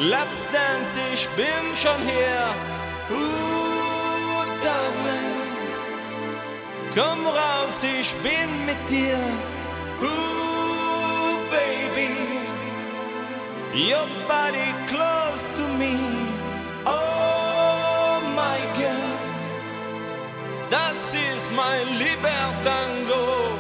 Let's dance, ich bin schon hier. Darling, komm raus, ich bin mit dir. Baby, your body close to me. Oh my girl, das ist mein Libertango.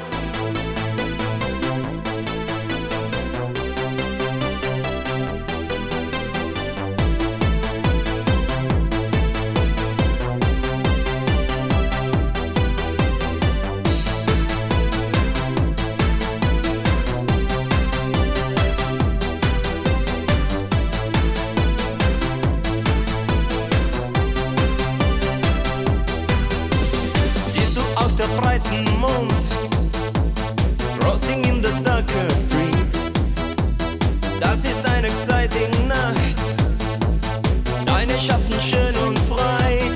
Der breiten Mond, crossing in the darker street. Das ist eine exciting Nacht, deine Schatten schön und breit.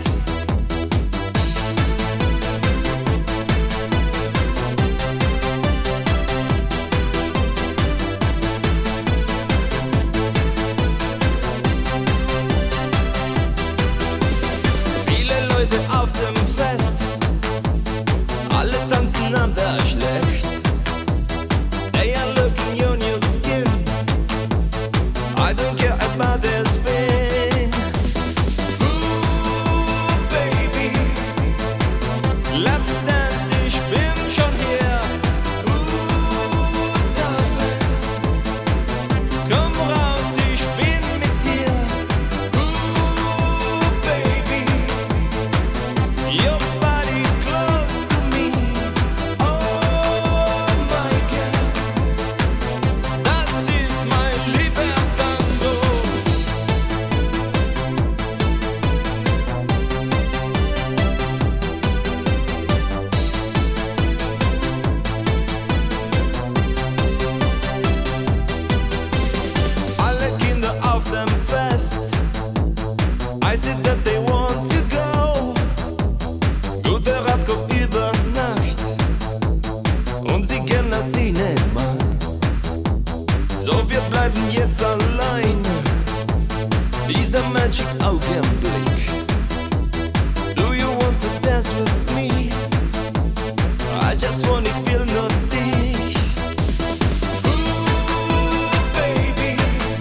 Viele Leute auf dem Fest, alle tanzen aber schlecht. They are looking your new skin. I don't care about their spin. Baby, let's dance, ich bin schon hier. Darling, komm raus, ich bin mit dir. Baby, your body close to me. Oh my girl, das ist mein Libertango. Alle Kinder auf dem Fest, I see that they want to go. Guter Radkopf über Nacht und sie kennen das Cinema. So, wir bleiben jetzt allein, dieser Magic Augenblick. Do you want to dance with me? I just wanna feel nur dich. Baby,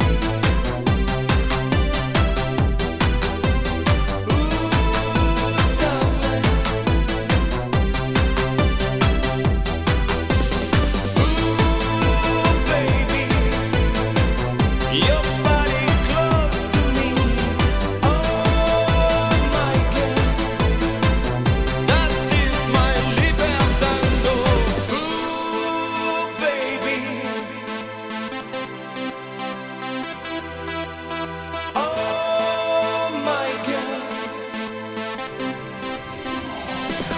darling, baby, your body close to me. Oh my girl, das ist mein Libertango. Baby, oh my girl,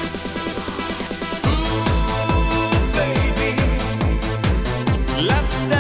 baby, let's dance.